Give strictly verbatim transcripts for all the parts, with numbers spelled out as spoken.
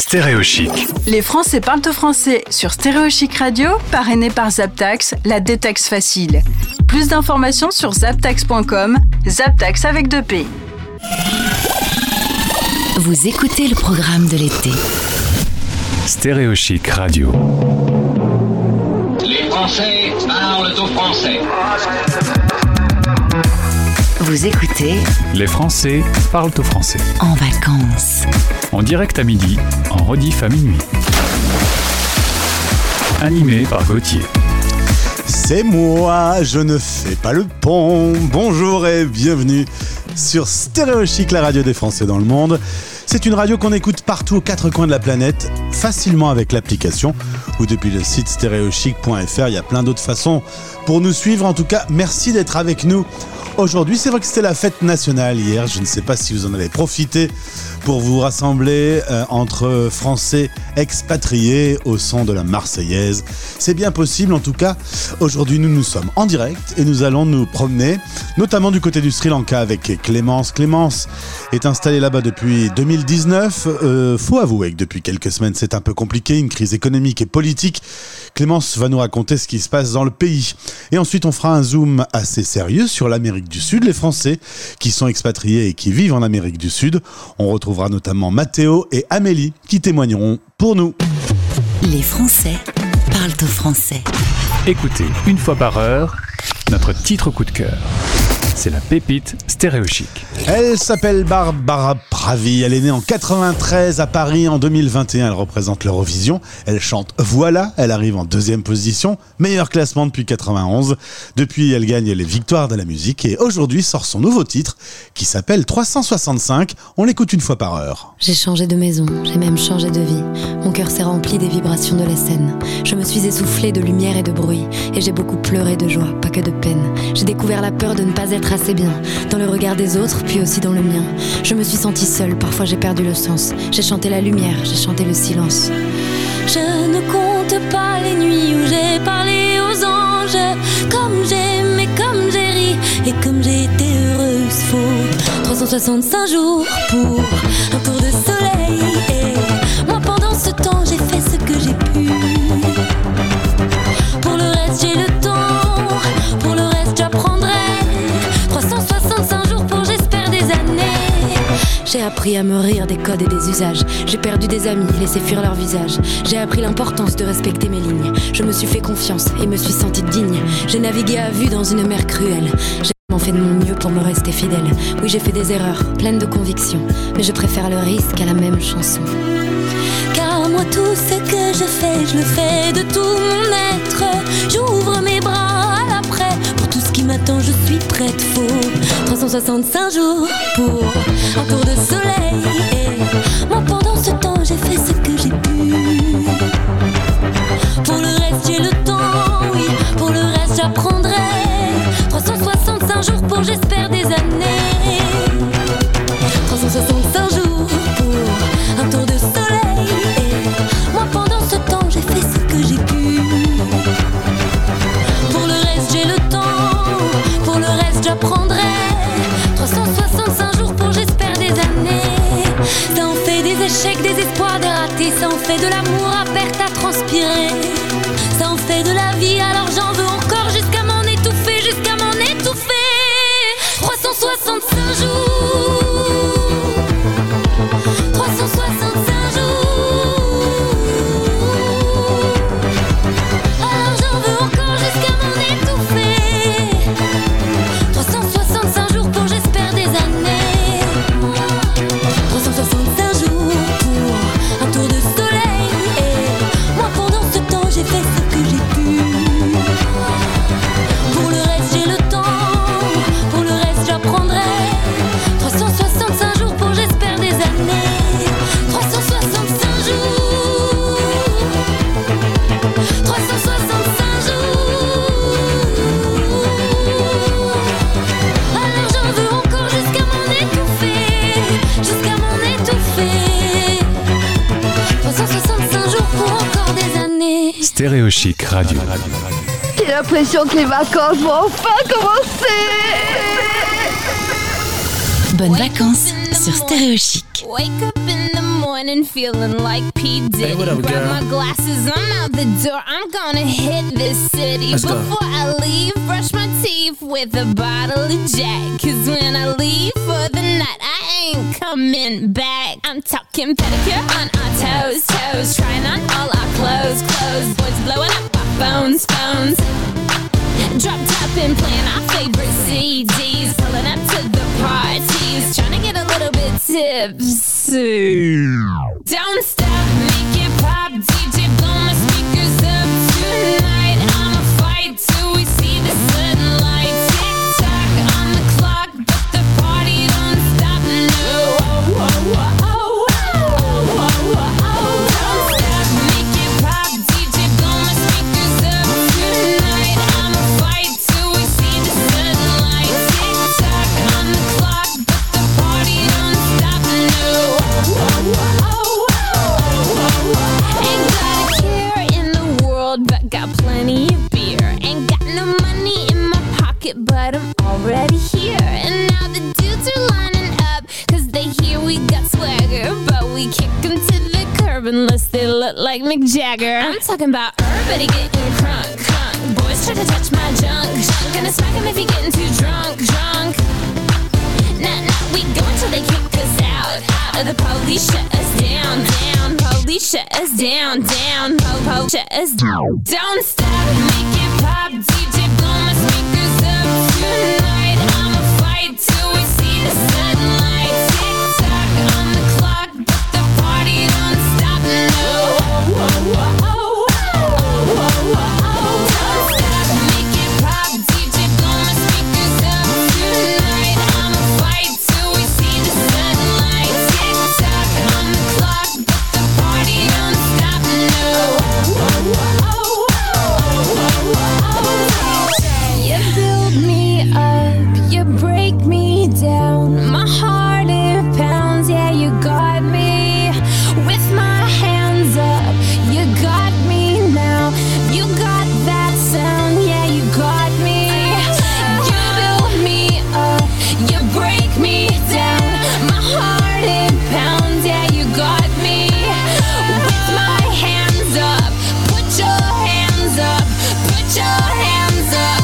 Stéréo Chic. Les Français parlent au français sur Stéréo Chic Radio, parrainé par Zaptax, la détaxe facile. Plus d'informations sur zaptax point com, Zaptax avec deux P. Vous écoutez le programme de l'été. Stéréo Chic Radio. Les Français parlent au français. Vous écoutez Les Français parlent au français. En vacances. En direct à midi, en rediff à minuit. Animé par Gauthier. C'est moi, je ne fais pas le pont. Bonjour et bienvenue sur Stéréo Chic, la radio des Français dans le monde. C'est une radio qu'on écoute partout aux quatre coins de la planète, facilement avec l'application ou depuis le site stéréo chic point f r. Il y a plein d'autres façons pour nous suivre. En tout cas, merci d'être avec nous aujourd'hui. C'est vrai que c'était la fête nationale hier. Je ne sais pas si vous en avez profité pour vous rassembler euh, entre Français expatriés au son de la Marseillaise. C'est bien possible. En tout cas, aujourd'hui, nous nous sommes en direct et nous allons nous promener, notamment du côté du Sri Lanka avec Clémence. Clémence est installée là-bas depuis deux mille dix-neuf. Euh, faut avouer que depuis quelques semaines, c'est un peu compliqué, une crise économique et politique. Clémence va nous raconter ce qui se passe dans le pays. Et ensuite, on fera un zoom assez sérieux sur l'Amérique du Sud, les Français qui sont expatriés et qui vivent en Amérique du Sud. On retrouvera notamment Mathéo et Amélie qui témoigneront pour nous. Les Français parlent au français. Écoutez une fois par heure notre titre coup de cœur. C'est la pépite Stéréo Chic. Elle s'appelle Barbara Pravi. Elle est née en quatre-vingt-treize à Paris en deux mille vingt et un. Elle représente l'Eurovision. Elle chante Voilà. Elle arrive en deuxième position. Meilleur classement depuis quatre-vingt-onze. Depuis, elle gagne les victoires de la musique. Et aujourd'hui sort son nouveau titre qui s'appelle trois cent soixante-cinq. On l'écoute une fois par heure. J'ai changé de maison. J'ai même changé de vie. Mon cœur s'est rempli des vibrations de la scène. Je me suis essoufflée de lumière et de bruit. Et j'ai beaucoup pleuré de joie, pas que de peine. J'ai découvert la peur de ne pas être assez bien dans le regard des autres, puis aussi dans le mien. Je me suis sentie seule, parfois j'ai perdu le sens. J'ai chanté la lumière, j'ai chanté le silence. Je ne compte pas les nuits où j'ai parlé aux anges. Comme j'ai aimé, comme j'ai ri et comme j'ai été heureuse. Faut trois cent soixante-cinq jours pour un tour de soleil. Et moi pendant ce temps j'ai fait ce que j'ai pu. Pour le reste j'ai le temps. Pour le reste j'apprendrai. Trois cent soixante-cinq jours pour j'espère des années. J'ai appris à me rire des codes et des usages. J'ai perdu des amis, laissé fuir leur visage. J'ai appris l'importance de respecter mes lignes. Je me suis fait confiance et me suis sentie digne. J'ai navigué à vue dans une mer cruelle. J'ai vraiment fait de mon mieux pour me rester fidèle. Oui, j'ai fait des erreurs, pleines de conviction. Mais je préfère le risque à la même chanson. Car moi tout ce que je fais, je le fais de tout mon être. J'ouvre mes bras à l'après. Pour tout ce qui m'attend, je suis prête. Faut trois cent soixante-cinq jours pour un tour de soleil. Et moi pendant ce temps, j'ai fait ce que j'ai pu. Pour le reste, j'ai le temps. Oui, pour le reste, j'apprendrai. Trois cent soixante-cinq jours pour j'espère des années. Trois cent soixante-cinq jours pour un tour de soleil. Et moi pendant ce temps, j'ai fait ce que j'ai pu. Pour le reste, j'ai le temps. Pour le reste, j'apprendrai. Trois cent soixante-cinq jours pour j'espère des années. Ça en fait des échecs, des espoirs, des ratés. Ça en fait de l'amour à perte à transpirer. Ça en fait de la vie, alors j'en veux encore jusqu'à m'en étouffer, jusqu'à m'en étouffer. Trois cent soixante-cinq jours. Trois cent soixante-cinq jours. Alors j'en veux encore jusqu'à m'en étouffer. Trois cent soixante-cinq jours pour j'espère des années. Trois cent soixante-cinq jours pour un tour de soleil. Et moi pendant ce temps j'ai fait ce que j'ai pu. Pour le reste j'ai le temps. Pour le reste j'apprendrai. Trois cent soixante-cinq jours pour j'espère des années. Trois cent soixante-cinq jours. Trois cent soixante-cinq jours. Alors j'en veux encore jusqu'à m'en étouffer. Jusqu'à m'en étouffer. Trois cent soixante-cinq jours pour encore des années. Stéréo Chic Radio. J'ai l'impression que les vacances vont enfin commencer. Bonnes vacances sur Stéréo Chic. Wake up in the morning. and feeling like P. Diddy. Hey, what up, Grab girl? my glasses, I'm out the door. I'm gonna hit this city. Let's go. Before I leave, brush my teeth with a bottle of Jack. Cause when I leave for the night, I ain't coming back. I'm talking pedicure on our toes, toes. Trying on all our clothes, clothes. Boys blowing up our phones, phones. Drop top and playing our favorite C Ds. Pulling up to the parties. Trying to get a little bit tipsy. Don't stop, make it pop. D J, blow my speakers up tonight. I'ma fight till we see the sunlight. Tick tock on the clock, but the party don't stop. No. Oh, oh, oh, oh, oh, oh, oh. Don't stop, make it pop. D J, blow my speakers up tonight. I'ma fight till we see the sunlight. Tick tock on the clock, but the party don't stop. No. Oh, oh, oh, oh, oh. Ain't got a care in the world, but got plenty of beer. Ain't got no money in my pocket, but I'm already here. And now the dudes are lining up, cause they hear we got swagger. But we kick them to the curb unless they look like Mick Jagger. I'm talking about everybody getting crunk, crunk. Boys try to touch my junk, junk. Gonna smack him if he getting too drunk, drunk. Nah, nah, we go until they kick us out, out. Or the police shut us down, down. Police shut us down, down. Po, po, shut us down. Don't stop, make it pop. D J, blow my speakers up tonight. I'ma fight till we see the sunlight. Tick tock on the clock, but the party don't stop. No. Oh, oh, oh, oh, oh, oh, oh. Don't stop, make it pop. D J, blow my speakers up tonight. I'ma fight till we see the sunlight. Tick tock on the clock, but the party don't stop. No. Oh, oh, oh, oh, oh, oh. You build me up, you break me down. My heart it pounds, yeah, you got me. With my hands up, you got me now. You got that sound, yeah, you got me. You build me up, you break me down. My heart it pounds, yeah, you got me. With my hands up, put your hands up, put your hands up.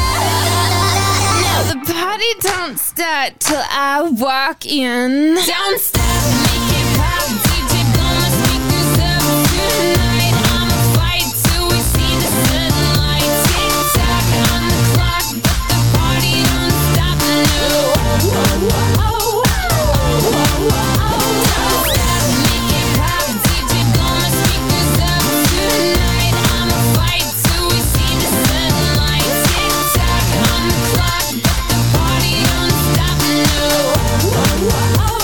Now the party don't start till I walk in. Don't stop, make it pop. D J, blow my speakers up tonight. I'ma fight till we see the sunlight. Tick tock on the clock, but the party don't stop. No. Oh, oh, oh, oh, oh, oh, oh. Don't stop, make it pop. D J, blow my speakers up tonight. I'ma fight till we see the sunlight. Tick tock on the clock, but the party don't stop. No. Oh, oh, oh, oh, oh, oh.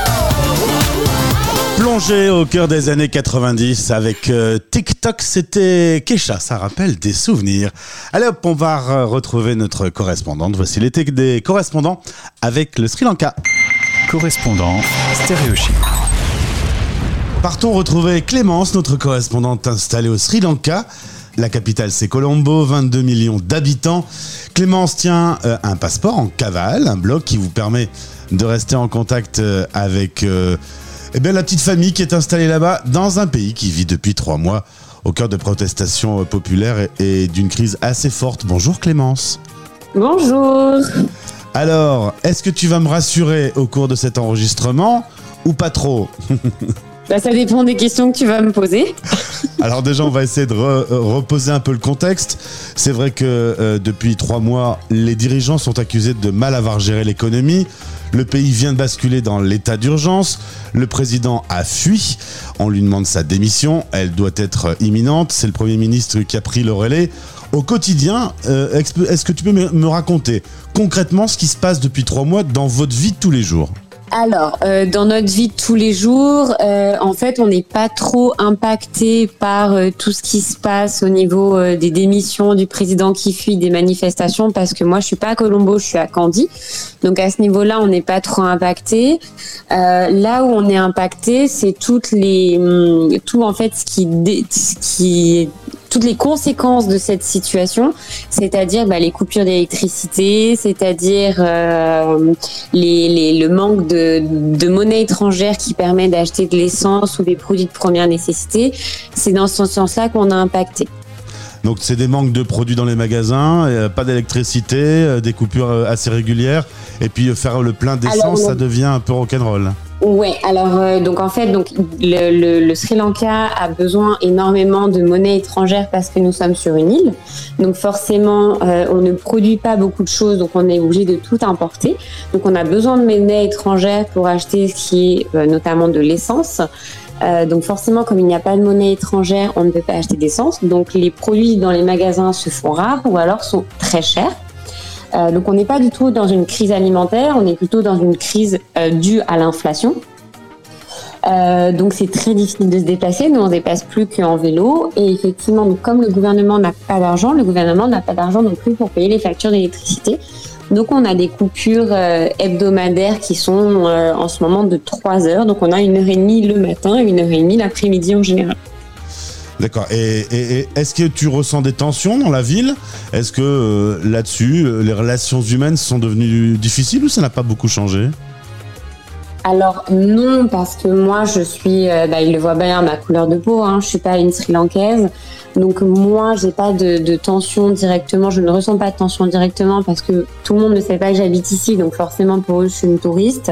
Plongé au cœur des années quatre-vingt-dix avec euh, TikTok, c'était Kesha, ça rappelle des souvenirs. Allez hop, on va re- retrouver notre correspondante. Voici l'été des correspondants avec le Sri Lanka. Correspondant stéréochic. Partons retrouver Clémence, notre correspondante installée au Sri Lanka. La capitale, c'est Colombo, vingt-deux millions d'habitants. Clémence tient euh, un passeport en cavale, un bloc qui vous permet de rester en contact euh, avec euh, eh bien, la petite famille qui est installée là-bas dans un pays qui vit depuis trois mois au cœur de protestations euh, populaires et, et d'une crise assez forte. Bonjour Clémence. Bonjour. Alors, est-ce que tu vas me rassurer au cours de cet enregistrement ou pas trop ? Bah, ça dépend des questions que tu vas me poser. Alors déjà, on va essayer de re- reposer un peu le contexte. C'est vrai que euh, depuis trois mois, les dirigeants sont accusés de mal avoir géré l'économie. Le pays vient de basculer dans l'état d'urgence. Le président a fui. On lui demande sa démission. Elle doit être imminente. C'est le Premier ministre qui a pris le relais. Au quotidien, euh, est-ce que tu peux me raconter concrètement ce qui se passe depuis trois mois dans votre vie de tous les jours ? Alors, euh, dans notre vie de tous les jours, euh, en fait, on n'est pas trop impacté par euh, tout ce qui se passe au niveau euh, des démissions du président qui fuit, des manifestations, parce que moi, je suis pas à Colombo, je suis à Kandy. Donc, à ce niveau-là, on n'est pas trop impacté. Euh, là où on est impacté, c'est toutes les, hum, tout en fait ce qui, dé, ce qui toutes les conséquences de cette situation, c'est-à-dire bah, les coupures d'électricité, c'est-à-dire euh, les, les, le manque de, de monnaie étrangère qui permet d'acheter de l'essence ou des produits de première nécessité. C'est dans ce sens-là qu'on a impacté. Donc c'est des manques de produits dans les magasins, euh, pas d'électricité, euh, des coupures euh, assez régulières, et puis euh, faire le plein d'essence, alors, ça devient un peu rock'n'roll. Ouais, alors euh, donc en fait donc le, le, le Sri Lanka a besoin énormément de monnaie étrangère parce que nous sommes sur une île, donc forcément euh, on ne produit pas beaucoup de choses, donc on est obligé de tout importer, donc on a besoin de monnaie étrangère pour acheter ce qui est euh, notamment de l'essence. Euh, donc forcément, comme il n'y a pas de monnaie étrangère, on ne peut pas acheter d'essence. Donc les produits dans les magasins se font rares ou alors sont très chers. Euh, donc on n'est pas du tout dans une crise alimentaire, on est plutôt dans une crise euh, due à l'inflation. Euh, donc c'est très difficile de se déplacer, nous on ne se déplace plus qu'en vélo. Et effectivement, donc, comme le gouvernement n'a pas d'argent, le gouvernement n'a pas d'argent non plus pour payer les factures d'électricité. Donc on a des coupures euh, hebdomadaires qui sont euh, en ce moment de trois heures. Donc on a une heure et demie le matin et une heure et demie l'après-midi en général. D'accord. Et, et, et est-ce que tu ressens des tensions dans la ville ? Est-ce que euh, là-dessus, euh, les relations humaines sont devenues difficiles ou ça n'a pas beaucoup changé ? Alors non, parce que moi je suis, euh, bah, il le voit bien, ma couleur de peau, hein, je suis pas une Sri Lankaise, donc moi j'ai pas de, de tension directement, je ne ressens pas de tension directement parce que tout le monde ne sait pas que j'habite ici, donc forcément pour eux je suis une touriste.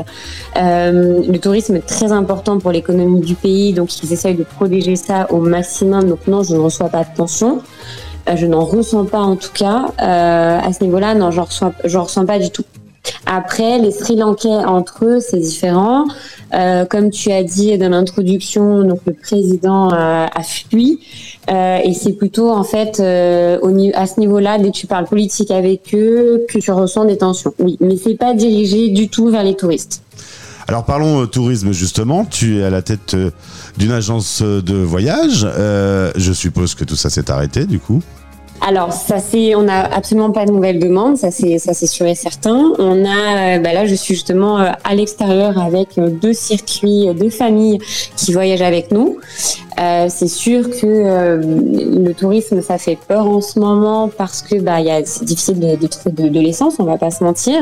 Euh, le tourisme est très important pour l'économie du pays, donc ils essayent de protéger ça au maximum, donc non, je ne reçois pas de tension. Euh, je n'en ressens pas en tout cas, euh, à ce niveau-là, non, je reçois, je ressens pas du tout. Après, les Sri Lankais entre eux, c'est différent. Euh, comme tu as dit dans l'introduction, donc le président euh, a fui, euh, et c'est plutôt en fait euh, au, à ce niveau-là, dès que tu parles politique avec eux, que tu ressens des tensions. Oui, mais c'est pas dirigé du tout vers les touristes. Alors parlons euh, tourisme justement. Tu es à la tête euh, d'une agence de voyage. Euh, je suppose que tout ça s'est arrêté du coup. Alors ça c'est, on n'a absolument pas de nouvelles demandes, ça c'est ça c'est sûr et certain. On a, bah là je suis justement à l'extérieur avec deux circuits, deux familles qui voyagent avec nous. Euh, c'est sûr que euh, le tourisme ça fait peur en ce moment parce que bah il y a c'est difficile de, de trouver de, de l'essence, on va pas se mentir.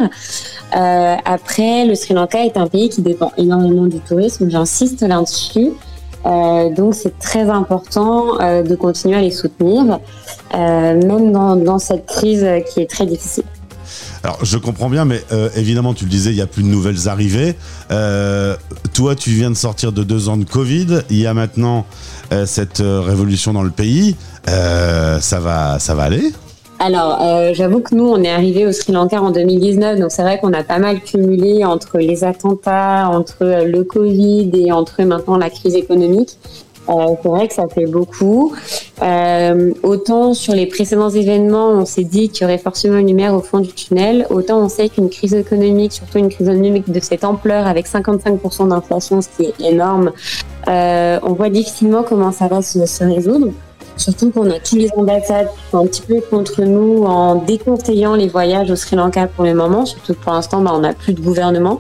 Euh, après le Sri Lanka est un pays qui dépend énormément du tourisme, j'insiste là-dessus. Euh, donc c'est très important euh, de continuer à les soutenir, euh, même dans, dans cette crise qui est très difficile. Alors je comprends bien, mais euh, évidemment tu le disais, il n'y a plus de nouvelles arrivées. Euh, toi tu viens de sortir de deux ans de Covid, il y a maintenant euh, cette euh, révolution dans le pays, euh, ça va, ça va aller ? Alors, euh, j'avoue que nous, on est arrivé au Sri Lanka en deux mille dix-neuf, donc c'est vrai qu'on a pas mal cumulé entre les attentats, entre le Covid et entre maintenant la crise économique. Euh, c'est vrai que ça fait beaucoup. Euh, autant sur les précédents événements, on s'est dit qu'il y aurait forcément une lumière au fond du tunnel, autant on sait qu'une crise économique, surtout une crise économique de cette ampleur, avec cinquante-cinq pour cent d'inflation, ce qui est énorme, euh, on voit difficilement comment ça va se, se résoudre. Surtout qu'on a tous les ambassades qui sont un petit peu contre nous en déconseillant les voyages au Sri Lanka pour le moment, surtout que pour l'instant bah, on n'a plus de gouvernement.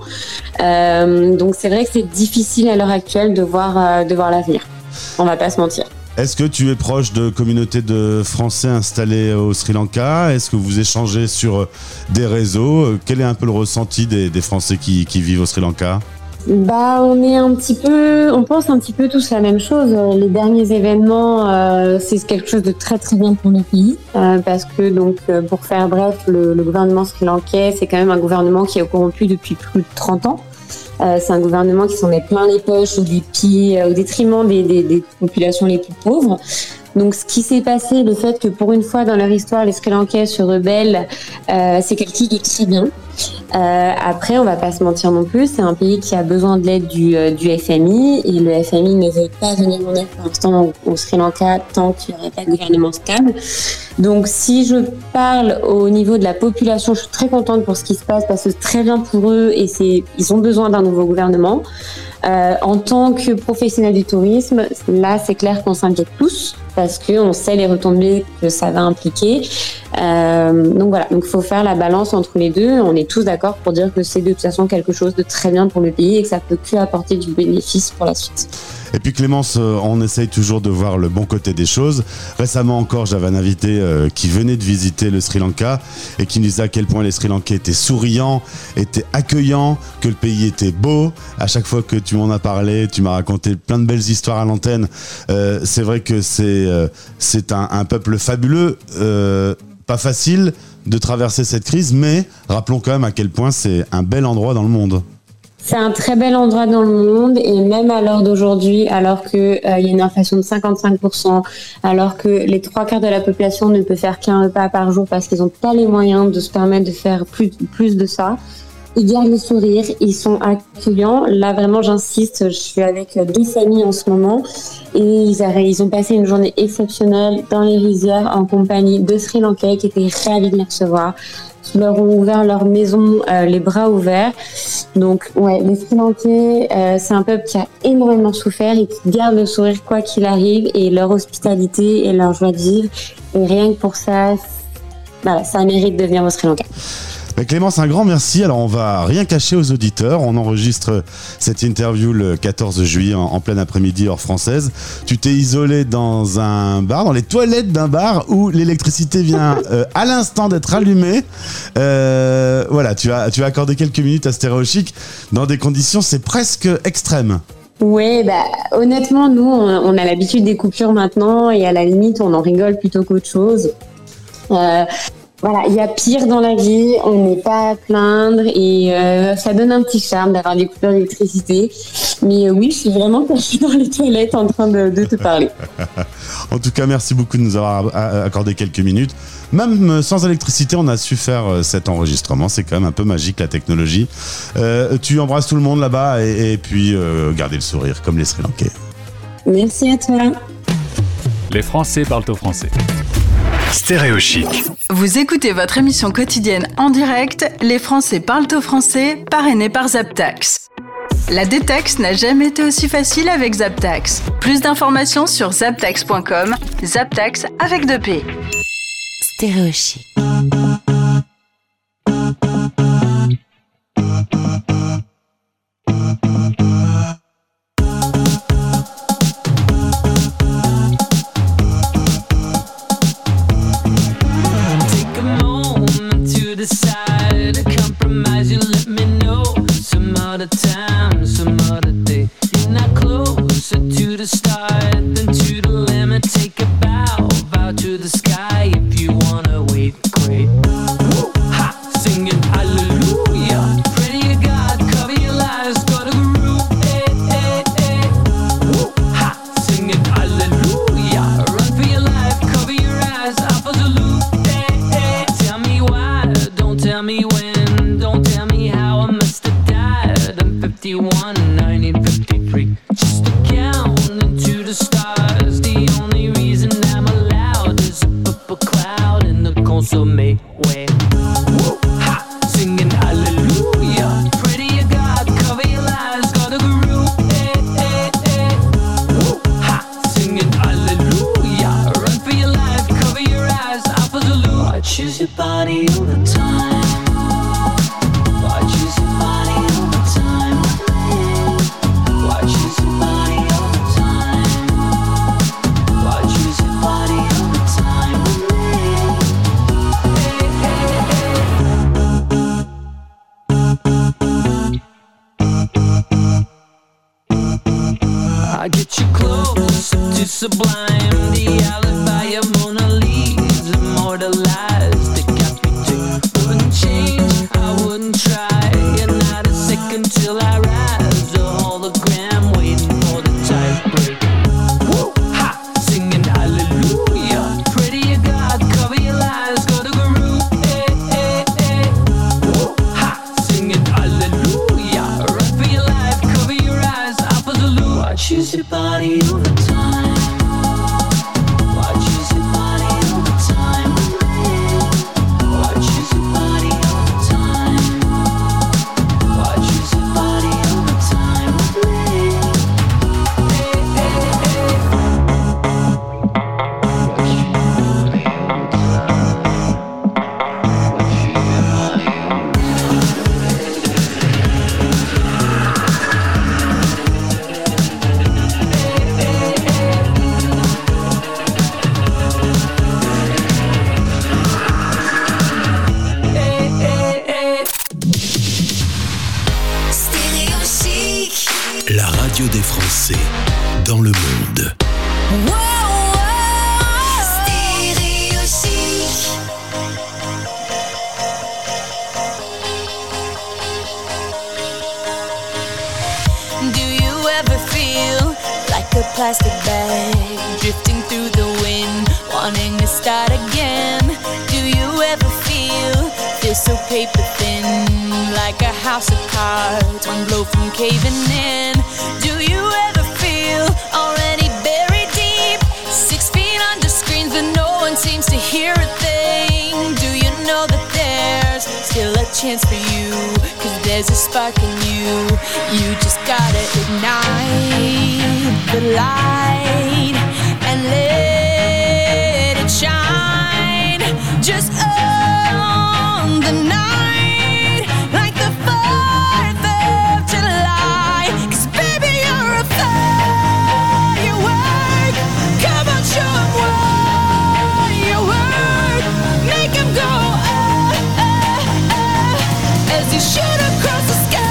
Euh, donc c'est vrai que c'est difficile à l'heure actuelle de voir, euh, de voir l'avenir. On va pas se mentir. Est-ce que tu es proche de communautés de Français installés au Sri Lanka ? Est-ce que vous échangez sur des réseaux ? Quel est un peu le ressenti des, des Français qui, qui vivent au Sri Lanka ? Bah, on est un petit peu, on pense un petit peu tous la même chose. Les derniers événements, euh, c'est quelque chose de très très bien pour le pays, euh, parce que donc, pour faire bref, le, le gouvernement sri-lankais, c'est quand même un gouvernement qui est corrompu depuis plus de trente ans. Euh, c'est un gouvernement qui s'en met plein les poches au dépit, au détriment des, des, des populations les plus pauvres. Donc, ce qui s'est passé, le fait que pour une fois dans leur histoire, les Sri Lankais se rebellent, euh, c'est quelque chose de très bien. Euh, après, on va pas se mentir non plus, c'est un pays qui a besoin de l'aide du, euh, du F M I et le F M I ne veut pas venir en aide pour l'instant au, au Sri Lanka tant qu'il n'y aurait pas de gouvernement stable. Donc, si je parle au niveau de la population, je suis très contente pour ce qui se passe parce que c'est très bien pour eux et c'est, ils ont besoin d'un nouveau gouvernement. Euh, en tant que professionnel du tourisme, là, c'est clair qu'on s'inquiète tous parce qu'on sait les retombées que ça va impliquer. Euh, donc voilà, donc il faut faire la balance entre les deux. On est tous d'accord pour dire que c'est de toute façon quelque chose de très bien pour le pays et que ça peut que apporter du bénéfice pour la suite. Et puis Clémence, on essaye toujours de voir le bon côté des choses. Récemment encore, j'avais un invité euh, qui venait de visiter le Sri Lanka et qui nous disait à quel point les Sri Lankais étaient souriants, étaient accueillants, que le pays était beau. À chaque fois que tu m'en as parlé, tu m'as raconté plein de belles histoires à l'antenne. Euh, c'est vrai que c'est, euh, c'est un, un peuple fabuleux, euh, pas facile de traverser cette crise, mais rappelons quand même à quel point c'est un bel endroit dans le monde. C'est un très bel endroit dans le monde et même à l'heure d'aujourd'hui, alors qu'il euh, y a une inflation de cinquante-cinq pour cent, alors que les trois quarts de la population ne peut faire qu'un repas par jour parce qu'ils n'ont pas les moyens de se permettre de faire plus, plus de ça, ils gardent le sourire, ils sont accueillants. Là, vraiment, j'insiste, je suis avec deux familles en ce moment et ils, a, ils ont passé une journée exceptionnelle dans les rizières en compagnie de Sri Lankais qui étaient ravis de les recevoir. Qui leur ont ouvert leur maison, euh, les bras ouverts. Donc, ouais, les Sri Lankais, euh, c'est un peuple qui a énormément souffert et qui garde le sourire quoi qu'il arrive, et leur hospitalité et leur joie de vivre. Et rien que pour ça, voilà, ça mérite de venir au Sri Lanka. Mais Clémence, un grand merci. Alors, on va rien cacher aux auditeurs. On enregistre cette interview le quatorze juillet en, en plein après-midi heure française. Tu t'es isolé dans un bar, dans les toilettes d'un bar où l'électricité vient euh, à l'instant d'être allumée. Euh, voilà, tu as, tu as accordé quelques minutes à Stéréo Chic dans des conditions, c'est presque extrême. Oui, bah, honnêtement, nous, on, on a l'habitude des coupures maintenant et à la limite, on en rigole plutôt qu'autre chose. Euh, Voilà, il y a pire dans la vie, on n'est pas à plaindre et euh, ça donne un petit charme d'avoir des coupures d'électricité. Mais euh, oui, je suis vraiment cachée dans les toilettes en train de, de te parler. En tout cas, merci beaucoup de nous avoir accordé quelques minutes. Même sans électricité, on a su faire cet enregistrement. C'est quand même un peu magique, la technologie. Euh, tu embrasses tout le monde là-bas et, et puis euh, gardez le sourire comme les Sri Lankais. Merci à toi. Les Français parlent au français. Stéréo Chic. Vous écoutez votre émission quotidienne en direct, Les Français parlent au français, parrainée par Zaptax. La détaxe n'a jamais été aussi facile avec Zaptax. Plus d'informations sur zaptax point com, Zaptax avec deux P. Stéréo Chic. monde. Plastic bag drifting through the wind, wanting to start again. Do you ever feel, feel so paper thin, like a house of cards, one blow from caving in? Do you ever feel already buried deep, six feet under screens but no one seems to hear a thing? Do you know that there's still a chance for you, cause there's a spark in you, you just gotta ignite the light and let it shine just on the night like the fourth of July. Cause baby you're a firework, come on show 'em what you work, make 'em go ah, ah, ah, as you shoot across the sky.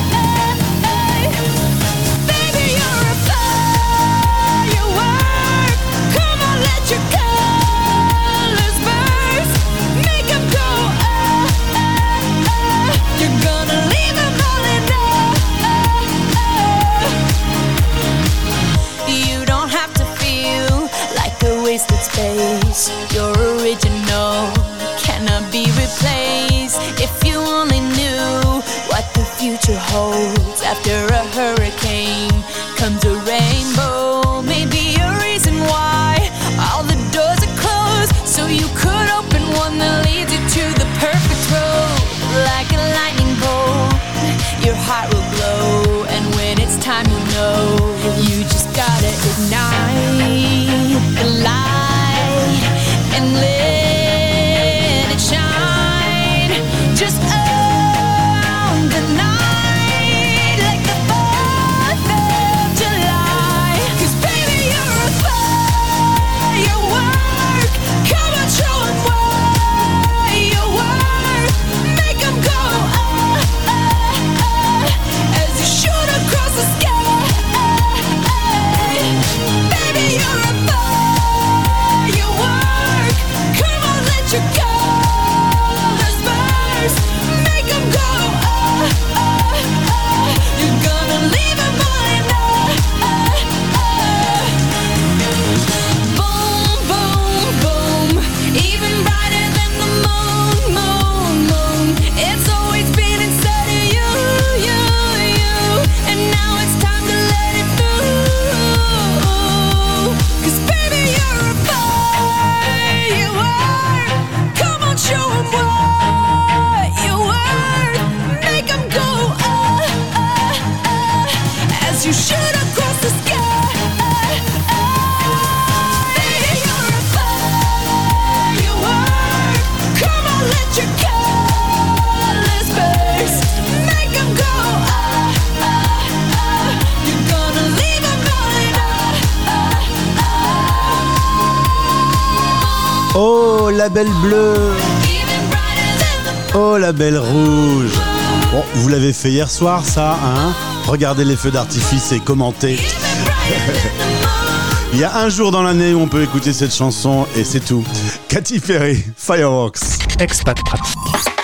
Your original cannot be replaced. If you only knew what the future holds, after a hurricane comes a rainbow. Maybe a reason why all the doors are closed, so you could open one that leads you to the perfect road. Like a lightning bolt, your heart will glow, and when it's time you know, you just gotta ignite the light and let it shine just on the night like the fourth of July. Cause baby you're a firework, come on show 'em what you work, make 'em go ah, ah, ah, as you shoot across the sky. Baby you're a firework, come on let your colors burst, make 'em go ah, ah, ah, you're gonna leave 'em all in ah, ah, ah. Boom, boom, boom, even brighter than the moon, moon, moon. It's always been inside of you, you, you, and now it's time to let it through. Cause baby you're a firework, come on show 'em what you work, make 'em go ah, ah, ah, as you shoot across the sky. Baby you're a firework, come on let your colors burst, make 'em go ah, ah, ah, you're gonna leave 'em all in ah, ah, ah. Oh, la belle bleue. Oh, la belle rouge. Bon, vous l'avez fait hier soir, ça, hein? Regardez les feux d'artifice et commentez. Il y a un jour dans l'année où on peut écouter cette chanson et c'est tout. Katy Perry, Fireworks. Expat pratique.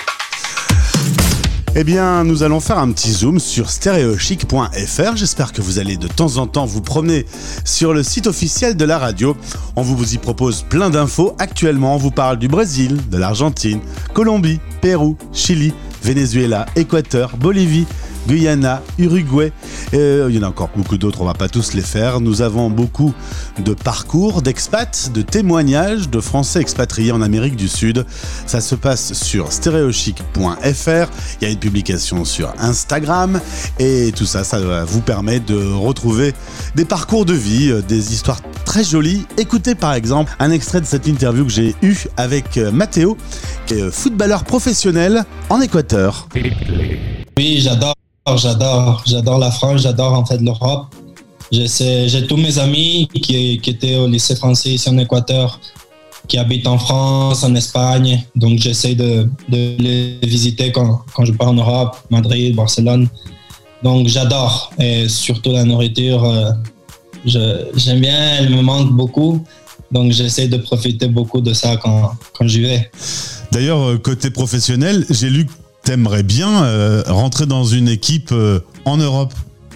Eh bien, nous allons faire un petit zoom sur stéréochic point f r. J'espère que vous allez de temps en temps vous promener sur le site officiel de la radio. On vous y propose plein d'infos. Actuellement, on vous parle du Brésil, de l'Argentine, Colombie, Pérou, Chili, Venezuela, Équateur, Bolivie, Guyana, Uruguay. Euh, il y en a encore beaucoup d'autres, on va pas tous les faire. Nous avons beaucoup de parcours d'expats, de témoignages de Français expatriés en Amérique du Sud. Ça se passe sur stéréochic point f r. Il y a une publication sur Instagram et tout ça, ça vous permet de retrouver des parcours de vie, des histoires très jolies. Écoutez par exemple un extrait de cette interview que j'ai eue avec Mathéo, qui est footballeur professionnel en Équateur. Oui, j'adore. J'adore, j'adore la France, j'adore en fait l'Europe. J'ai, j'ai tous mes amis qui, qui étaient au lycée français ici en Équateur, qui habitent en France, en Espagne. Donc j'essaie de, de les visiter quand, quand je pars en Europe, Madrid, Barcelone. Donc j'adore, et surtout la nourriture. Euh, Je, j'aime bien, elle me manque beaucoup. Donc j'essaie de profiter beaucoup de ça quand, quand j'y vais. D'ailleurs, côté professionnel, j'ai lu que tu aimerais bien euh, rentrer dans une équipe euh, en Europe.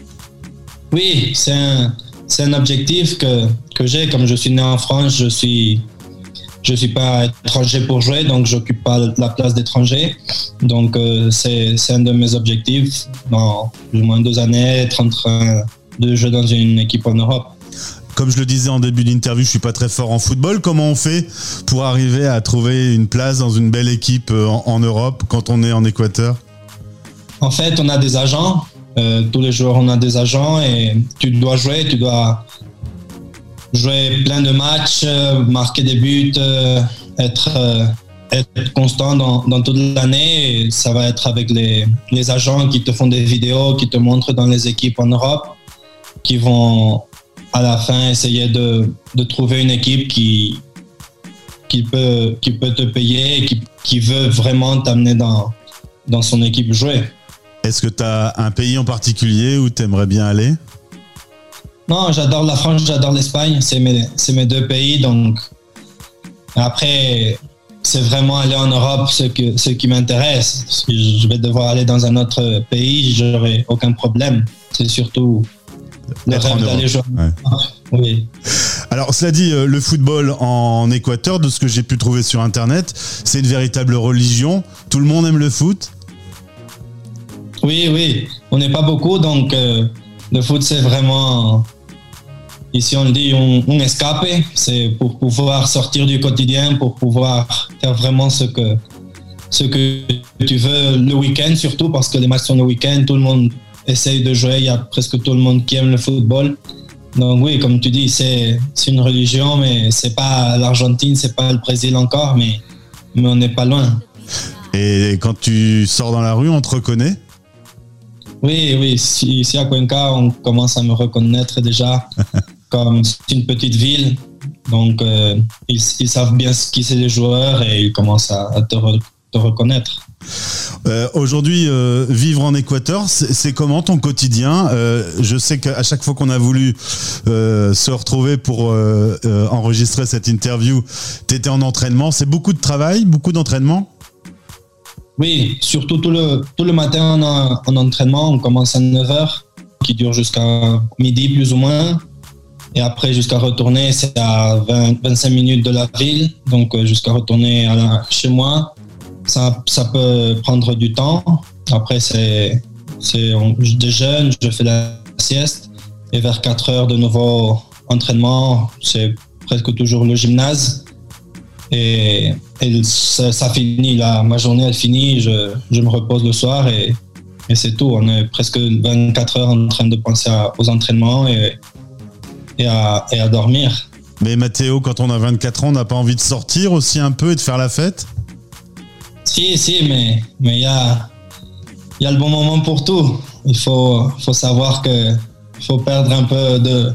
Oui, c'est un, c'est un objectif que, que j'ai. Comme je suis né en France, je suis, je suis pas étranger pour jouer, donc j'occupe pas la place d'étranger. Donc euh, c'est, c'est un de mes objectifs dans plus ou moins deux années, être en train de jouer dans une équipe en Europe. Comme je le disais en début d'interview, je suis pas très fort en football. Comment on fait pour arriver à trouver une place dans une belle équipe en, en Europe quand on est en Équateur? En fait, on a des agents. Euh, tous les joueurs, on a des agents et tu dois jouer, tu dois jouer plein de matchs, euh, marquer des buts, euh, être, euh, être constant dans, dans toute l'année. Et ça va être avec les, les agents qui te font des vidéos, qui te montrent dans les équipes en Europe, qui vont à la fin essayer de, de trouver une équipe qui, qui, peut, qui peut te payer et qui, qui veut vraiment t'amener dans, dans son équipe jouer. Est-ce que tu as un pays en particulier où tu aimerais bien aller? Non, j'adore la France, j'adore l'Espagne, c'est mes, c'est mes deux pays. Donc après, c'est vraiment aller en Europe ce, que, ce qui m'intéresse. Si je vais devoir aller dans un autre pays, j'aurai aucun problème. C'est surtout le rêve d'aller jouer. Ouais. Oui. Alors, cela dit, le football en Équateur, de ce que j'ai pu trouver sur Internet, c'est une véritable religion. Tout le monde aime le foot. Oui, oui. On n'est pas beaucoup, donc euh, le foot, c'est vraiment... Ici, on dit un, un escape. C'est pour pouvoir sortir du quotidien, pour pouvoir faire vraiment ce que, ce que tu veux le week-end, surtout parce que les matchs sont le week-end. Tout le monde essaye de jouer. Il y a presque tout le monde qui aime le football. Donc oui, comme tu dis, c'est, c'est une religion, mais c'est pas l'Argentine, c'est pas le Brésil encore, mais, mais on n'est pas loin. Et quand tu sors dans la rue, on te reconnaît? Oui, oui. Ici, ici à Cuenca, on commence à me reconnaître déjà. Comme c'est une petite ville, donc euh, ils, ils savent bien qui c'est les joueurs et ils commencent à, à te, re, te reconnaître. Euh, aujourd'hui, euh, vivre en Équateur, c'est, c'est comment ton quotidien? euh, Je sais qu'à chaque fois qu'on a voulu euh, se retrouver pour euh, euh, enregistrer cette interview, tu étais en entraînement. C'est beaucoup de travail, beaucoup d'entraînement? Oui, surtout tout le, tout le matin on a en entraînement. On commence à neuf heures, qui dure jusqu'à midi plus ou moins. Et après, jusqu'à retourner, c'est à vingt, vingt-cinq minutes de la ville. Donc, jusqu'à retourner à la, chez moi, ça, ça peut prendre du temps. Après, c'est, c'est, on, je déjeune, je fais la sieste. Et vers quatre heures, de nouveau entraînement. C'est presque toujours le gymnase. Et, et ça, ça finit, là, ma journée, elle finit. Je, je me repose le soir et, et c'est tout. On est presque vingt-quatre heures en train de penser à, aux entraînements. Et, Et à, et à dormir. Mais Mathéo, quand on a vingt-quatre ans, on n'a pas envie de sortir aussi un peu et de faire la fête? Si, si, mais il mais y, a, y a le bon moment pour tout. Il faut, faut savoir qu'il faut perdre un peu de,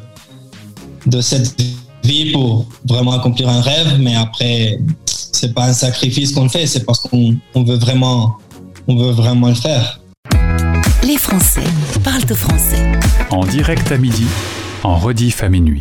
de cette vie pour vraiment accomplir un rêve, mais après, c'est pas un sacrifice qu'on fait, c'est parce qu'on on veut, vraiment, on veut vraiment le faire. Les Français parlent au français. En direct à midi, en rediff à minuit.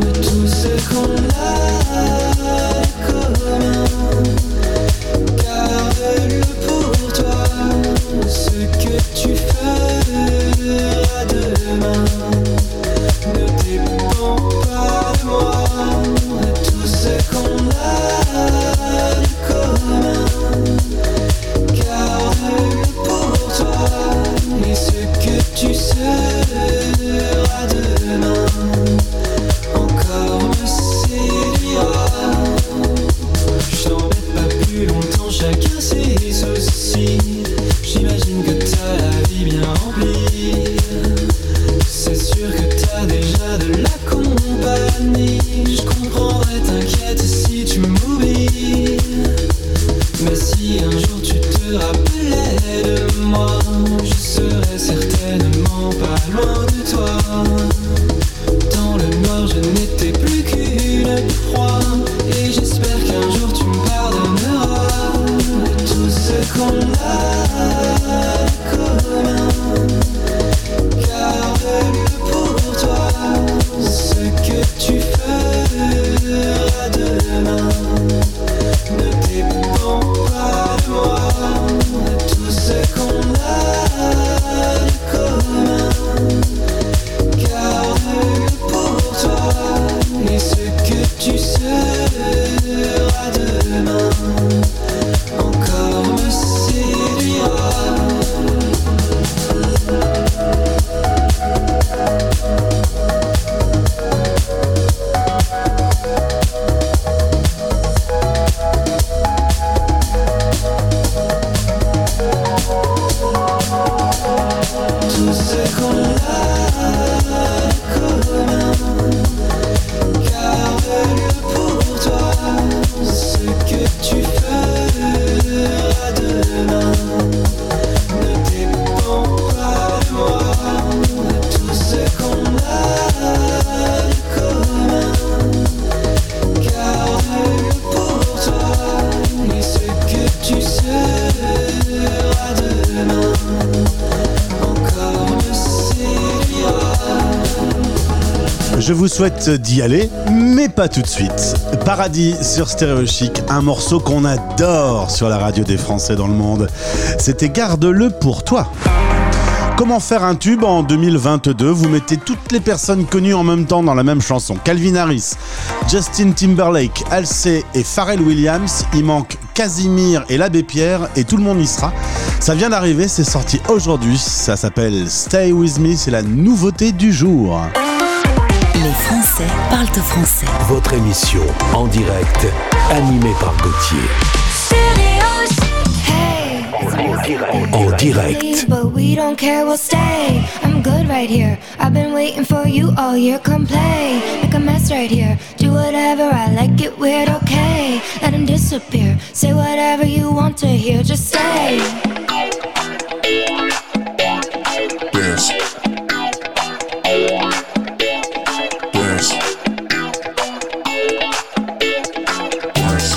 Tout ce qu'on a commun, car tes soucis. J'imagine que t'as la vie bien remplie. C'est sûr que t'as déjà de la compagnie. Je comprendrais, t'inquiète si tu m'oublies. Mais si un jour tu te rappelais de moi, je serais certainement pas loin de toi. Dans le noir je n'étais plus qu'une proie. Et j'espère qu'un jour tu me pardonneras tout ce qu'on a commun. Garde-le pour toi, ce que tu feras demain ne dépend pas de moi. Tout ce qu'on a de commun, garde-le pour toi. Et ce que tu seras demain encore me séduira. Tout ce qu'on a de commun, garde-le pour toi. Ce que tu feras demain ne dépend pas de moi. Tout ce qu'on a de commun, garde-le pour toi. Et ce que tu seras demain encore me séduira. Je vous souhaite d'y aller, mais pas tout de suite. Paradis sur Stéréo Chic, un morceau qu'on adore sur la radio des Français dans le monde. C'était Garde-le pour toi. Comment faire un tube en deux mille vingt-deux? Vous mettez toutes les personnes connues en même temps dans la même chanson. Calvin Harris, Justin Timberlake, Halsey et Pharrell Williams. Il manque Casimir et l'Abbé Pierre et tout le monde y sera. Ça vient d'arriver, c'est sorti aujourd'hui. Ça s'appelle Stay With Me, c'est la nouveauté du jour. Les Français parlent au français. Votre émission en direct, animée par Gauthier. Hey, En direct. but we don't care, we'll stay. I'm good right here. I've been waiting for you all year. Come play, make a mess right here. Do whatever, I like it weird, okay. Let him disappear. Say whatever you want to hear, just stay. Dance. Dance. Dance.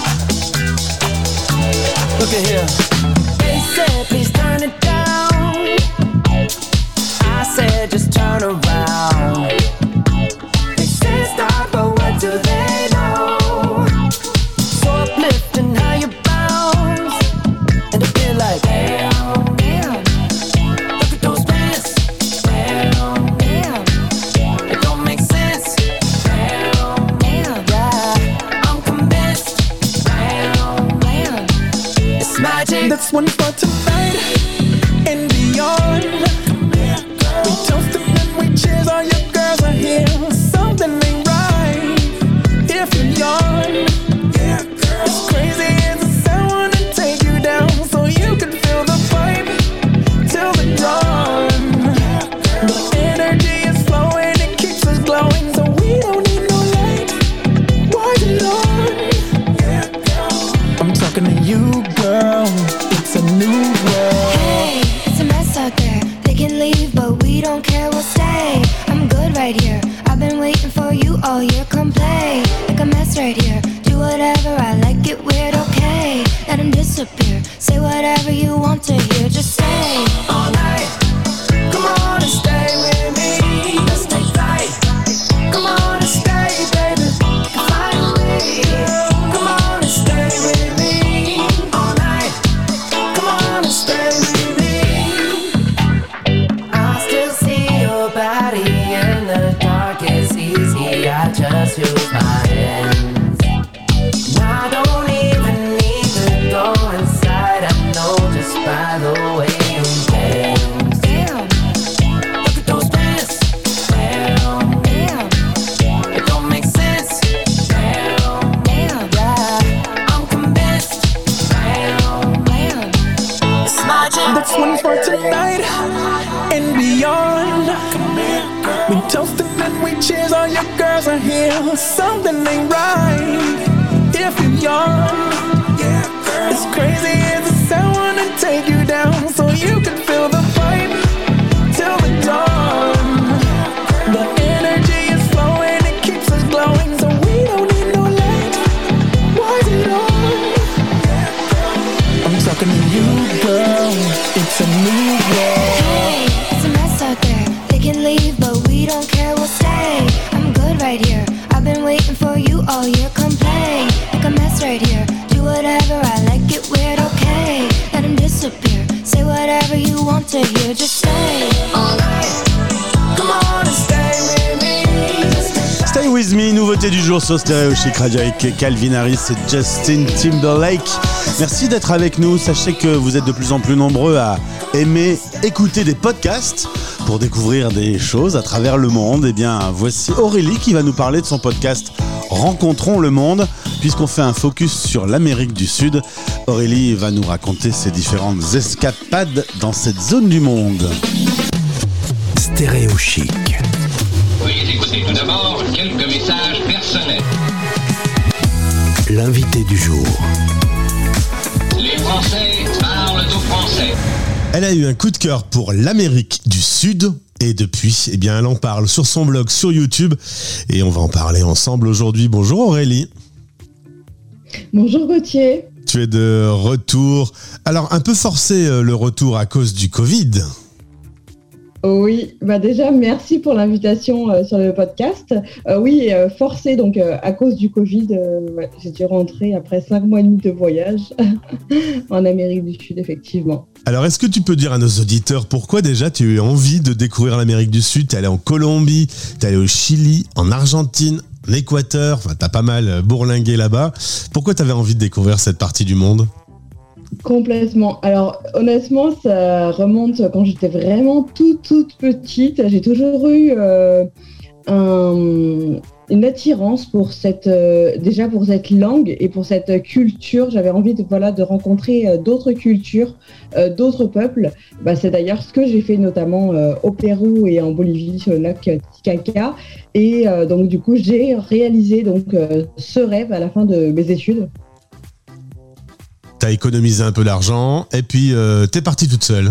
Look at here. They said please turn it down. I said just turn around. They said stop, but what do they know? So uplifting how you bounce, and it feel like damn, damn. Look at those pants, damn, damn. It don't make sense, damn, damn. Yeah, I'm convinced, damn, damn. It's magic. That's one for tonight and beyond. We toasted and we cheers, all your girls are here. Something ain't right if you yawn. It's crazy as a sound, wanna take you down so you can feel the vibe till the dawn. The energy is flowing, it keeps us glowing, so we don't need no light. Why you on? I'm talking to you, girl. It's a new world. Hey, it's a mess out there. They can leave, but we don't care, we'll stay. I'm good right here. I've been waiting for you all year. Come play, make a mess right here. Do whatever, I like it weird, okay. Let him disappear. Say whatever you want to hear, just stay. All night, come on and stay with me. Let's stay tight. Come on and stay, baby. Find a way. Come on and stay with me. All night, come on and stay with me. I still see your body in the dark. It's easy, I just use my hands. I don't even need to go inside. I know just by the way one's for tonight and beyond. We toast and we cheers, all your girls are here. Something ain't right if you're young. As crazy as it sounds, I wanna take you down so you can feel the fight till the dawn. The energy is flowing, it keeps us glowing, so we don't need no light. Why is it on? I'm talking to you, girl. It's a new world. Hey, it's a mess out there. They can leave, but we don't care. We'll stay. I'm good right here. I've been waiting for you all year. Come play like a mess right here. Do whatever I like it weird. Okay, let him disappear. Say whatever you want to hear. Just say all night. Come on and stay with me. Stay With Me, nouveauté du jour sur Stéréo Chic Radio avec Calvin Harris et Justin Timberlake. Merci d'être avec nous. Sachez que vous êtes de plus en plus nombreux à aimer écouter des podcasts pour découvrir des choses à travers le monde. Et bien, voici Aurélie qui va nous parler de son podcast Rencontrons le monde. Puisqu'on fait un focus sur l'Amérique du Sud, Aurélie va nous raconter ses différentes escapades dans cette zone du monde. Stéréo Chic. Veuillez écouter tout d'abord quelques messages personnels. L'invité du jour. Les Français parlent au français. Elle a eu un coup de cœur pour l'Amérique du Sud et depuis, eh bien, elle en parle sur son blog, sur YouTube et on va en parler ensemble aujourd'hui. Bonjour Aurélie. Bonjour Gauthier. Tu es de retour. Alors, un peu forcé le retour à cause du Covid. Oui, bah déjà merci pour l'invitation euh, sur le podcast. Euh, oui, euh, forcé donc euh, à cause du Covid, euh, ouais, j'ai dû rentrer après cinq mois et demi de voyage en Amérique du Sud, effectivement. Alors, est-ce que tu peux dire à nos auditeurs pourquoi déjà tu as eu envie de découvrir l'Amérique du Sud ? T'es allé en Colombie, t'es allé au Chili, en Argentine, en Équateur, enfin t'as pas mal bourlingué là-bas. Pourquoi t'avais envie de découvrir cette partie du monde ? Complètement. Alors honnêtement, ça remonte quand j'étais vraiment toute toute petite. J'ai toujours eu euh, un, une attirance pour cette euh, déjà pour cette langue et pour cette culture. J'avais envie de voilà de rencontrer euh, d'autres cultures, euh, d'autres peuples. Bah, c'est d'ailleurs ce que j'ai fait notamment euh, au Pérou et en Bolivie sur le lac Titicaca. Et euh, donc du coup, j'ai réalisé donc euh, ce rêve à la fin de mes études. T'as économisé un peu d'argent et puis euh, t'es partie toute seule.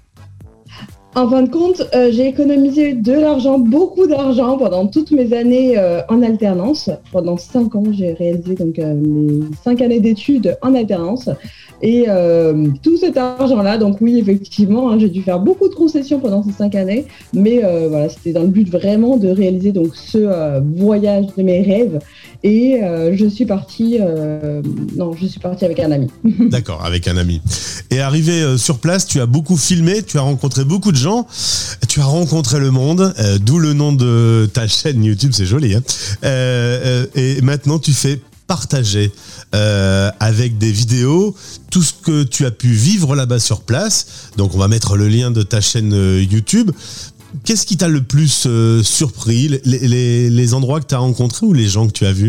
En fin de compte, euh, j'ai économisé de l'argent, beaucoup d'argent pendant toutes mes années euh, en alternance. Pendant cinq ans, j'ai réalisé donc euh, mes cinq années d'études en alternance. Et euh, tout cet argent-là, donc oui, effectivement, hein, j'ai dû faire beaucoup de concessions pendant ces cinq années. Mais euh, voilà, c'était dans le but vraiment de réaliser donc ce euh, voyage de mes rêves. Et euh, je suis partie, euh, non, je suis partie avec un ami. D'accord, avec un ami. Et arrivé euh, sur place, tu as beaucoup filmé, tu as rencontré beaucoup de gens, tu as rencontré le monde, euh, d'où le nom de ta chaîne YouTube, c'est joli. Hein euh, euh, et maintenant, tu fais partager euh, avec des vidéos tout ce que tu as pu vivre là-bas sur place. Donc, on va mettre le lien de ta chaîne euh, YouTube. Qu'est-ce qui t'a le plus euh, surpris, les, les, les endroits que tu as rencontrés ou les gens que tu as vus ?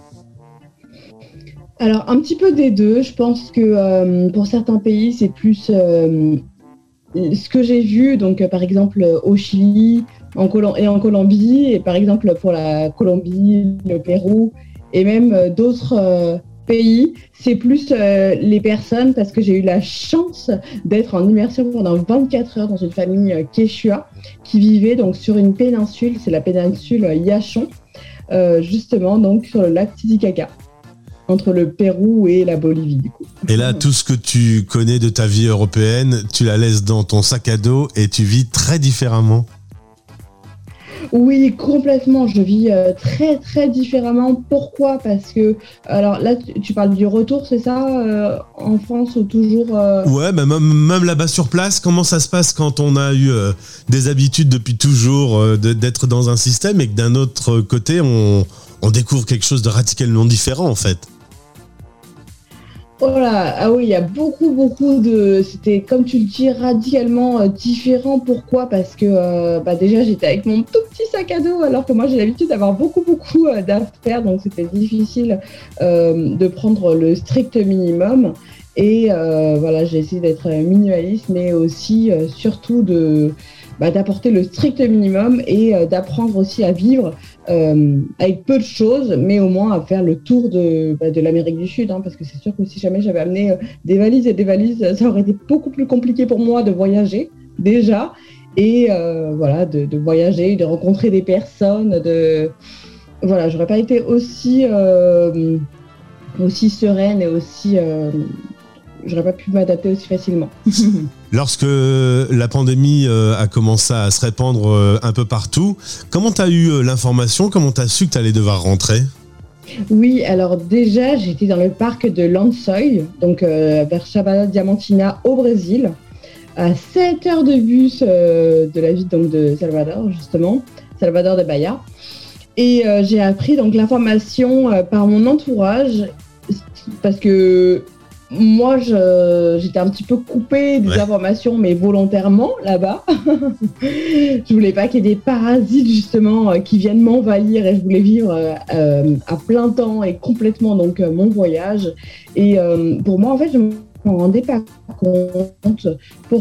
Alors, un petit peu des deux. Je pense que euh, pour certains pays, c'est plus euh, ce que j'ai vu, donc euh, par exemple au Chili en Col- et en Colombie, et par exemple pour la Colombie, le Pérou, et même euh, d'autres euh, pays, c'est plus euh, les personnes, parce que j'ai eu la chance d'être en immersion pendant vingt-quatre heures dans une famille euh, Quechua qui vivait donc sur une péninsule, c'est la péninsule Yachon, euh, justement donc sur le lac Titicaca, entre le Pérou et la Bolivie du coup. Et là, tout ce que tu connais de ta vie européenne, tu la laisses dans ton sac à dos et tu vis très différemment. Oui, complètement. Je vis euh, très, très différemment. Pourquoi ? Parce que, alors là, tu, tu parles du retour, c'est ça, euh, en France ou toujours euh... Ouais, bah, même, même là-bas sur place, comment ça se passe quand on a eu euh, des habitudes depuis toujours euh, de, d'être dans un système et que d'un autre côté, on, on découvre quelque chose de radicalement différent, en fait ? Voilà, ah oui, il y a beaucoup, beaucoup de... C'était, comme tu le dis, radicalement euh, différent. Pourquoi ? Parce que euh, bah déjà, j'étais avec mon tout petit sac à dos, alors que moi, j'ai l'habitude d'avoir beaucoup, beaucoup euh, d'affaires. Donc, c'était difficile euh, de prendre le strict minimum. Et euh, voilà, j'ai essayé d'être minimaliste, mais aussi euh, surtout de, bah, d'apporter le strict minimum et euh, d'apprendre aussi à vivre euh, avec peu de choses, mais au moins à faire le tour de, bah, de l'Amérique du Sud, hein, parce que c'est sûr que si jamais j'avais amené euh, des valises et des valises, ça aurait été beaucoup plus compliqué pour moi de voyager déjà, et euh, voilà, de, de voyager, de rencontrer des personnes, de voilà, j'aurais pas été aussi euh, aussi sereine et aussi euh, j'aurais pas pu m'adapter aussi facilement. Lorsque la pandémie a commencé à se répandre un peu partout, comment tu as eu l'information? Comment tu as su que tu allais devoir rentrer? Oui, alors déjà, j'étais dans le parc de Lançoy, donc euh, vers Chapada Diamantina au Brésil, à sept heures de bus euh, de la ville donc, de Salvador, justement, Salvador de Bahia. Et euh, j'ai appris donc l'information euh, par mon entourage, parce que moi, je, j'étais un petit peu coupée des ouais. informations, mais volontairement, là-bas. Je voulais pas qu'il y ait des parasites, justement, euh, qui viennent m'envahir, et je voulais vivre euh, à plein temps et complètement donc, euh, mon voyage. Et euh, pour moi, en fait, je ne m'en rendais pas compte. Pourquoi ?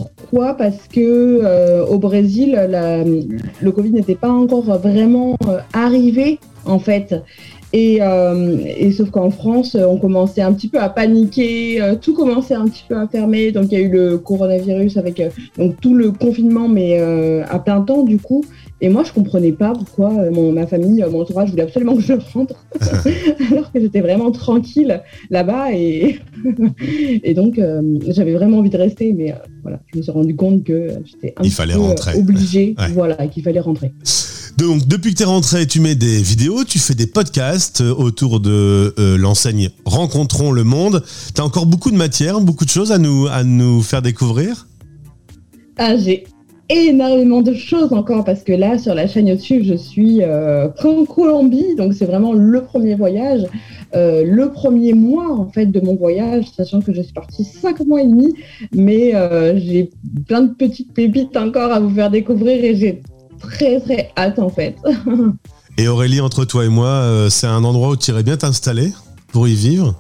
Parce que euh, au Brésil, la, le Covid n'était pas encore vraiment euh, arrivé, en fait. Et, euh, et sauf qu'en France, on commençait un petit peu à paniquer, euh, tout commençait un petit peu à fermer. Donc il y a eu le coronavirus avec euh, donc tout le confinement, mais euh, à plein temps du coup. Et moi, je comprenais pas pourquoi euh, mon, ma famille, mon entourage voulait absolument que je rentre, alors que j'étais vraiment tranquille là-bas. Et, et donc, euh, j'avais vraiment envie de rester, mais euh, voilà, je me suis rendu compte que j'étais un Il petit fallait peu rentrer. obligée, Ouais. voilà, qu'il fallait rentrer. Donc, depuis que tu es rentré, tu mets des vidéos, tu fais des podcasts autour de euh, l'enseigne Rencontrons le Monde. Tu as encore beaucoup de matière, beaucoup de choses à nous, à nous faire découvrir? Ah, j'ai énormément de choses encore, parce que là, sur la chaîne YouTube, je suis euh, en Colombie, donc c'est vraiment le premier voyage, euh, le premier mois, en fait, de mon voyage, sachant que je suis partie cinq mois et demi, mais euh, j'ai plein de petites pépites encore à vous faire découvrir, et j'ai très très hâte en fait. Et Aurélie, entre toi et moi, euh, c'est un endroit où tu irais bien t'installer pour y vivre?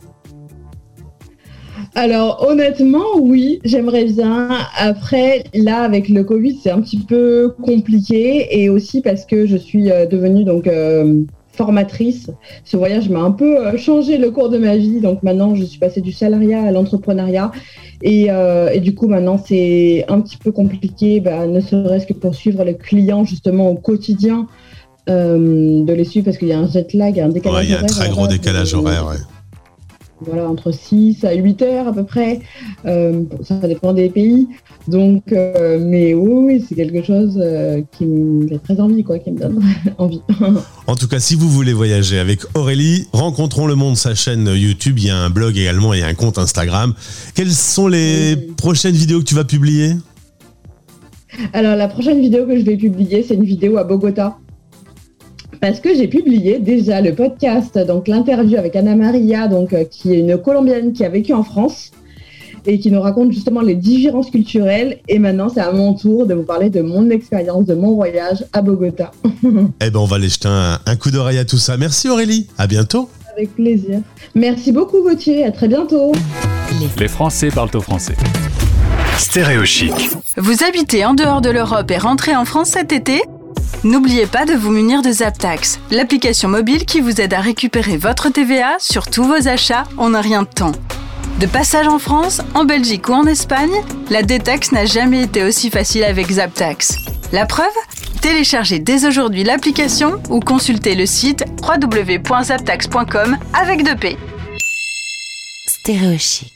Alors honnêtement, oui, j'aimerais bien. Après, là, avec le Covid, c'est un petit peu compliqué, et aussi parce que je suis euh, devenue donc euh, formatrice. Ce voyage m'a un peu euh, changé le cours de ma vie, donc maintenant je suis passée du salariat à l'entrepreneuriat. Et, euh, et du coup, maintenant, c'est un petit peu compliqué, bah, ne serait-ce que pour suivre les clients, justement, au quotidien, euh, de les suivre, parce qu'il y a un jet lag, un décalage horaire. Ouais, il y a un très gros décalage horaire, ouais. Voilà, entre six à huit heures à peu près. Euh, ça dépend des pays. Donc, euh, mais oui, oui, c'est quelque chose euh, qui me fait très envie, quoi, qui me donne envie. En tout cas, si vous voulez voyager avec Aurélie, Rencontrons le Monde, sa chaîne YouTube, il y a un blog également et un compte Instagram. Quelles sont les oui. prochaines vidéos que tu vas publier? Alors, la prochaine vidéo que je vais publier, c'est une vidéo à Bogota. Parce que j'ai publié déjà le podcast, donc l'interview avec Anna Maria, donc, euh, qui est une Colombienne qui a vécu en France et qui nous raconte justement les différences culturelles. Et maintenant, c'est à mon tour de vous parler de mon expérience, de mon voyage à Bogota. Eh ben, on va aller jeter un, un coup d'oreille à tout ça. Merci Aurélie, à bientôt. Avec plaisir. Merci beaucoup Gauthier, à très bientôt. Les Français parlent au français. Stéréo Chic. Vous habitez en dehors de l'Europe et rentrez en France cet été ? N'oubliez pas de vous munir de Zaptax, l'application mobile qui vous aide à récupérer votre T V A sur tous vos achats en un rien de temps. De passage en France, en Belgique ou en Espagne, la détaxe n'a jamais été aussi facile avec Zaptax. La preuve ? Téléchargez dès aujourd'hui l'application ou consultez le site w w w point zaptax point com avec deux P. Stéréo Chic.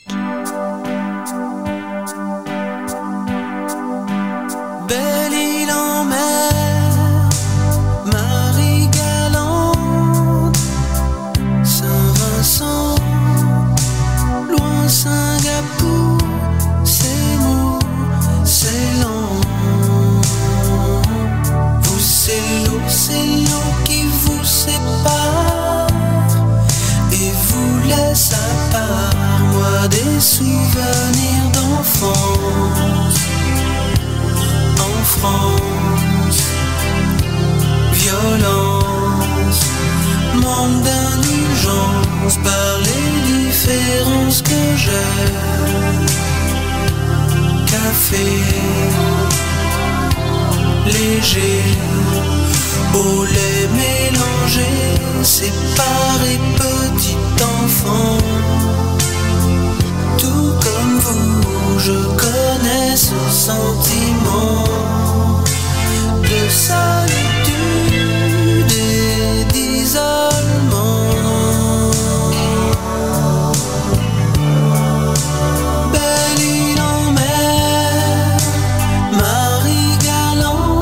Singapour, c'est mou, c'est lent. Vous, c'est l'eau, c'est l'eau qui vous sépare et vous laisse à part. Moi, des café léger, au lait mélangé, séparé petit enfant. Tout comme vous, je connais ce sentiment de solitude et d'isolement. Belle île en mer, Marie-Galante,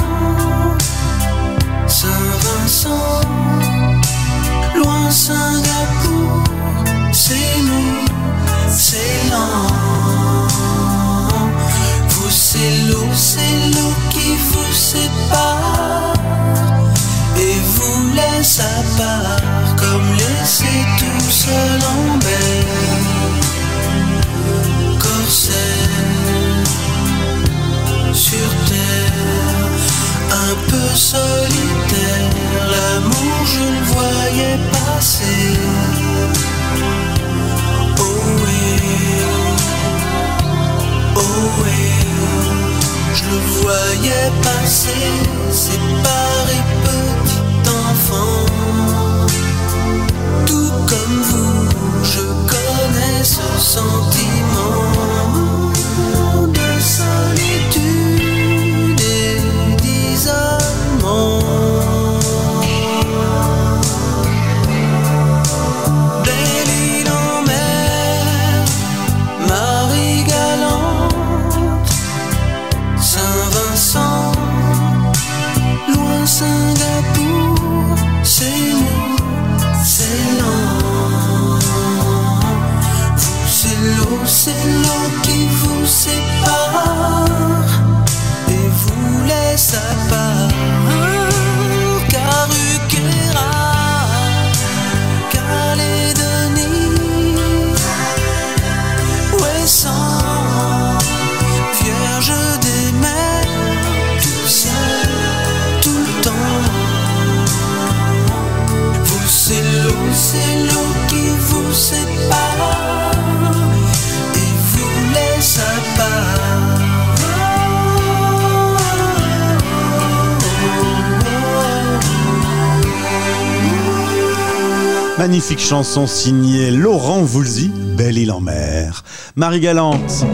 Saint-Vincent, loin Singapour, c'est nous, c'est lent. Vous c'est l'eau, c'est l'eau qui vous sépare et vous laisse à part, comme laissé tout seul en mer. Corsaire sur terre, un peu solitaire, l'amour je le voyais passer. Oh oui, oh oui, je le voyais passer, séparé petit enfant. Tout comme vous, je connais ce sentiment de solitude et d'isolement. Belle île en mer, Marie-Galante, Saint-Vincent, loin Singapour, c'est nous, c'est lent. Vous c'est l'eau, c'est l'eau qui vous sépare et vous laisse à part. Caruquera, Calédonie, Ouessant, Vierge des mers, tout seul, tout le temps. Vous c'est l'eau, c'est l'eau qui vous sépare et vous laisse à part. Magnifique chanson signée Laurent Voulzy, Belle île en mer. Marie-Galante.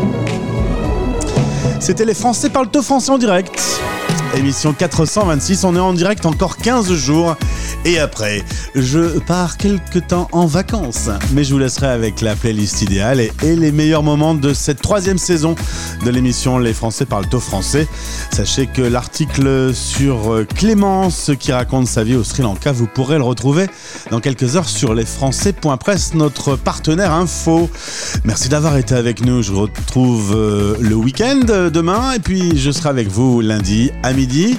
C'était Les Français parlent au français en direct. Émission quatre cent vingt-six, on est en direct encore quinze jours. Et après, je pars quelque temps en vacances. Mais je vous laisserai avec la playlist idéale et, et les meilleurs moments de cette troisième saison de l'émission Les Français parlent au français. Sachez que l'article sur Clémence qui raconte sa vie au Sri Lanka, vous pourrez le retrouver dans quelques heures sur lesfrançais point press, notre partenaire info. Merci d'avoir été avec nous. Je vous retrouve euh, le week-end demain et puis je serai avec vous lundi à midi.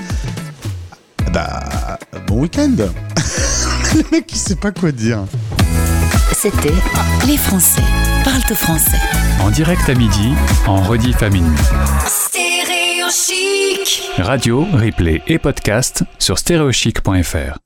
Bah, bon week-end. Le mec qui sait pas quoi dire. C'était Les Français parlent au français. En direct à midi, en rediff à minuit. Stéréo Chic. Radio, replay et podcast sur stéréochic point f r.